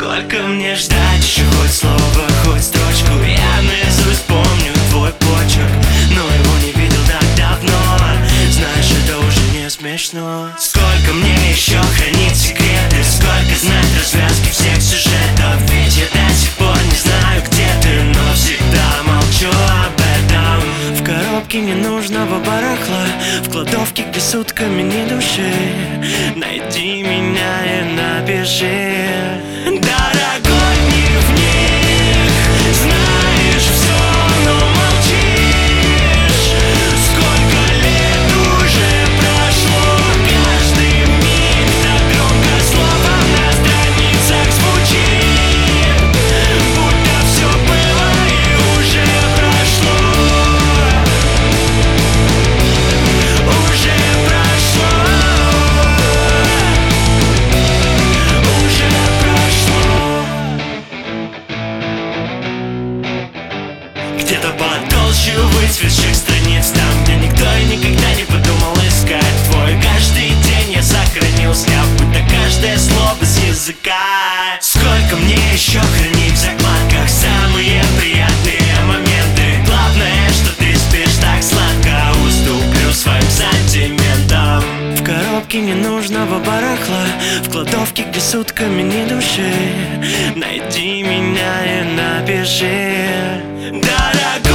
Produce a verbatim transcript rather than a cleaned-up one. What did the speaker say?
Сколько мне ждать еще хоть слово, хоть строчку? Я наизусть помню твой почерк, но его не видел так давно. Знаешь, это уже не смешно. Сколько мне еще хранить секреты? Сколько знать развязки всех сюжетов? Ведь я до сих пор не знаю, где ты, но всегда молчу об этом. В коробке ненужного барахла, в кладовке, где сутками ни души. Найди меня и напиши. Дорогой дневник, знаешь все, но молчишь. Сколько лет уже прошло, каждый миг так громко слово на страницах звучит, будто все было и уже прошло. Уже прошло. Уже прошло. Где-то потолще выцветших страниц, там, где никто и никогда не подумал искать твой. Каждый день я сохранил, сняв будто каждое слово с языка. Сколько мне еще хранить в закладках самые приятные моменты? Главное, что ты спишь так сладко, уступлю своим сантиментам. В коробке ненужного барахла, в кладовке, где сутками ни души. Найди меня и напиши. Дорогой